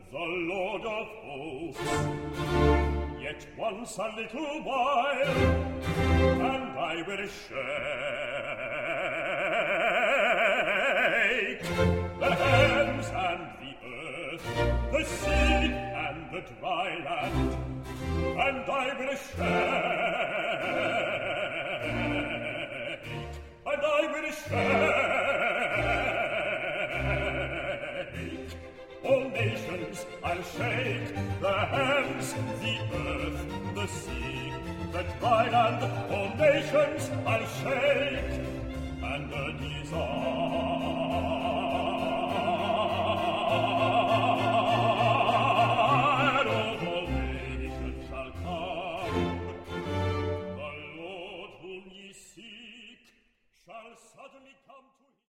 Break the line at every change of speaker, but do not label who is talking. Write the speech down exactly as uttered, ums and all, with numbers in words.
the Lord of hosts. Yet once a little while, and I will shake the heavens and the earth, the sea and the dry land, and I will shake, and I will shake. All nations I'll shake, the heavens, the earth, the sea, the dry land. All nations I'll shake, and the knees are